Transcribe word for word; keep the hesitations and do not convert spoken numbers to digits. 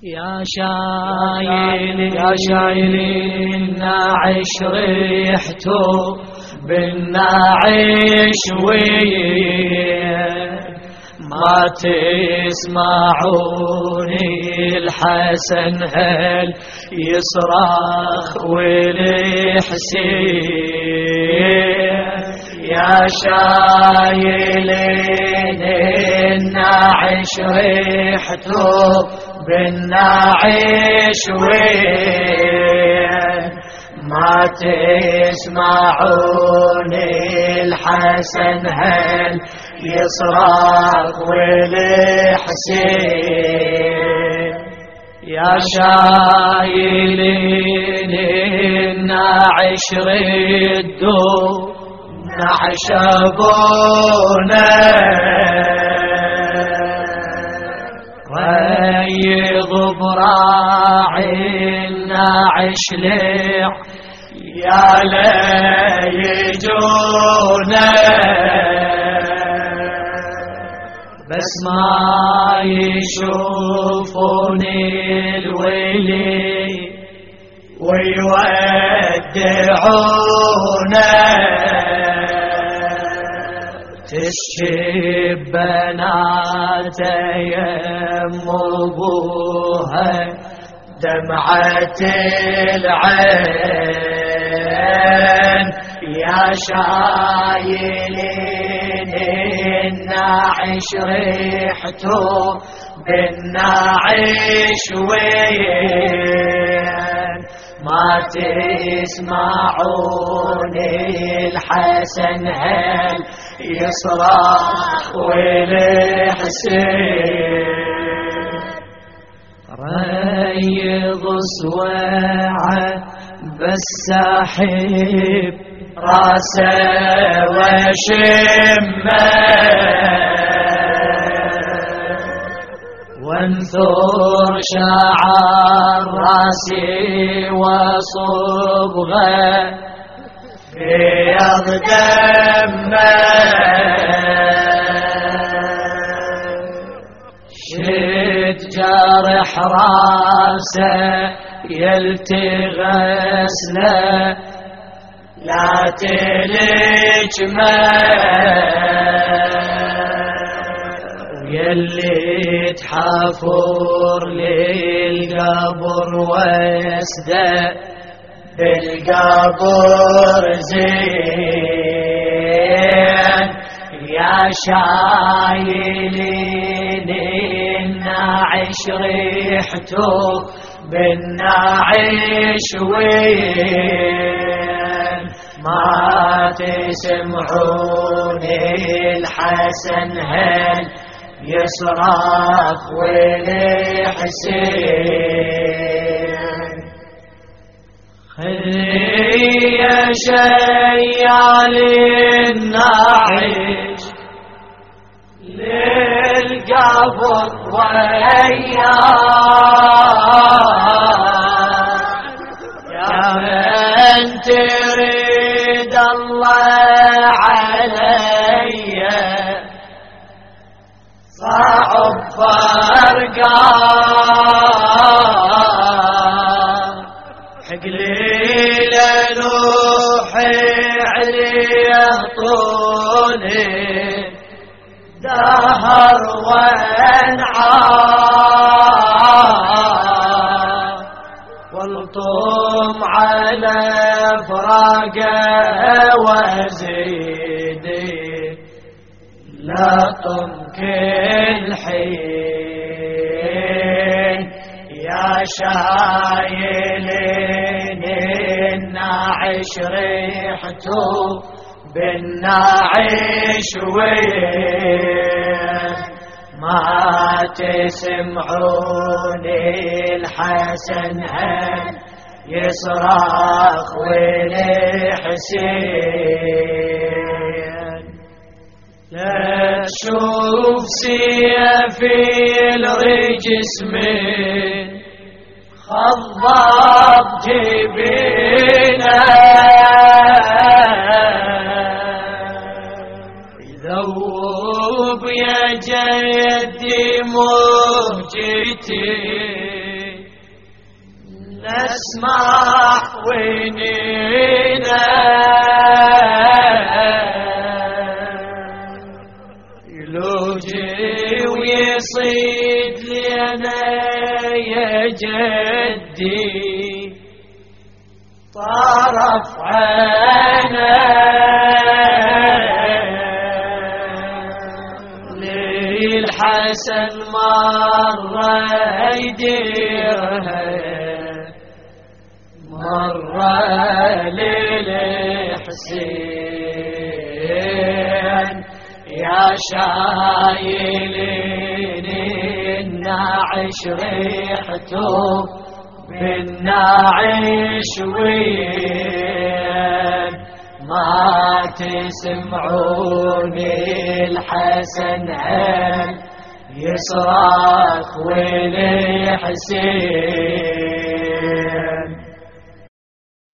يا شايل يا شايل الناعش ريحته بالناعش وين ما تسمعوني الحسن هل يصرخ والحسين يا شايلين الناعش ريحته بالناعش وين ما تسمعوني الحسن هل يصرخ والحسين يا شايلين الناعش ردوا نعش ابونا ريض براعي الناعش ليع يا ليجونا بس ما يشوفوني الويلي ويودعونا تشكي بنات يم ابوها دمعة العين يا شايلين الناعش ريحته بالناعش وين ما تسمعوني الحسن هل يصرخ والحسين ريض صواعه بس ساحب راسه وشمه وانثر شعر راسي وصبغه بيض دمه شد جرح راسه يلتغسله لا تلجمه يلي تحفر للقبر واسده بالقبر زين يا شايلين الناعش ريحته بالناعش وين ما تسمعوني الحسن هل يصرخ والحسين خلي شيال الناعش للقبر وياه يا من تريد الله علي صعب فرقان حقلي لنوحي عليه طولي دهر وانعام والطم على فراقه وزيدي لا طم كل حين يا شايلين الناعش ريحته بالناعش وين ما تسمعوني الحسن هل يصرخ والحسين لا تشوف سيفي الرجس من خضاب جبينه يذوب يا جدي موجتي نسمع ونينا يلوجي ويصيد لنا يا جدي طرف عينا للحسن مرة يديرها مرة للحسين يا شايلين الناعش ريحته بالناعش وين ما تسمعوني الحسن هل يصرخ ولحسين